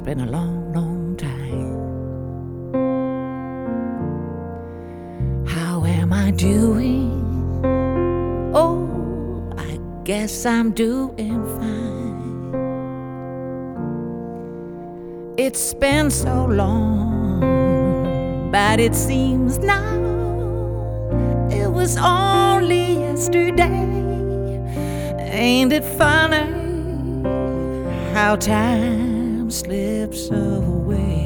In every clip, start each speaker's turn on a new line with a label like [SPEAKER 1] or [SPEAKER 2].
[SPEAKER 1] It's been a long, long time. How am I doing? Oh, I guess I'm doing fine. It's been so long, but it seems now it was only yesterday. Ain't it funny how time slips away?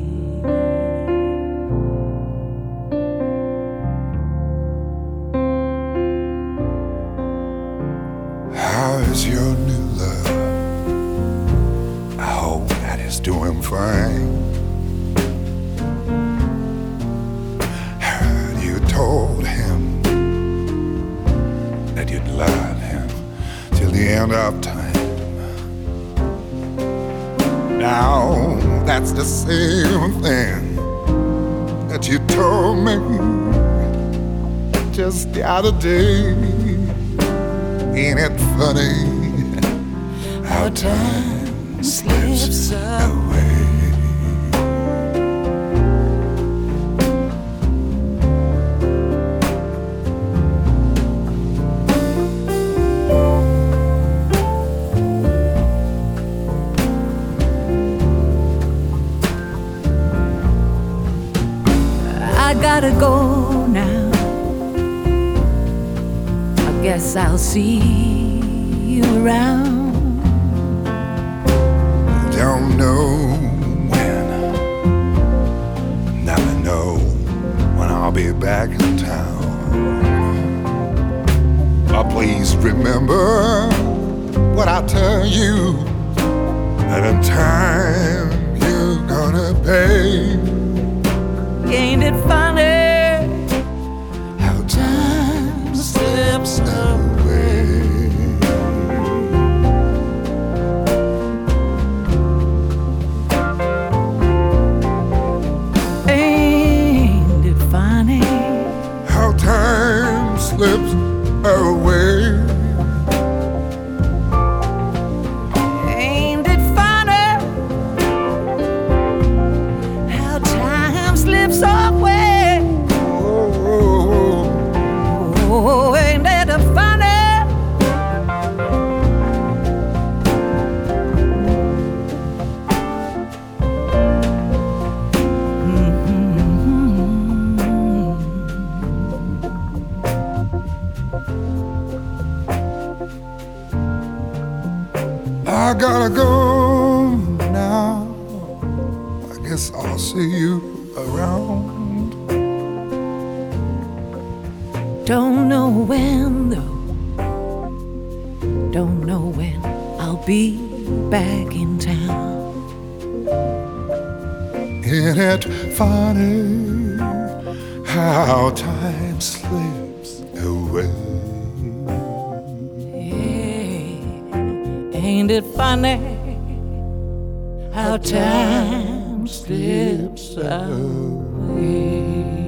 [SPEAKER 2] How is your new love? I hope that he's doing fine. Heard you told him that you'd love him till the end of time. Now that's the same thing that you told me just the other day. Ain't it funny how time slips away?
[SPEAKER 1] I gotta go now. Guess I'll see you around.
[SPEAKER 2] Don't know when, never know when I'll be back in town. But please remember what I tell you, that in time you're gonna pay.
[SPEAKER 1] Ain't it funny how time slips away? Ain't it funny
[SPEAKER 2] how time slips away?
[SPEAKER 1] Ain't it funny how time slips away? Oh, ain't that funny?
[SPEAKER 2] I gotta go now. I guess I'll see you around.
[SPEAKER 1] Don't know when though. Don't know when I'll be back in town.
[SPEAKER 2] Ain't it funny how time slips away?
[SPEAKER 1] Ain't it funny how time slips away?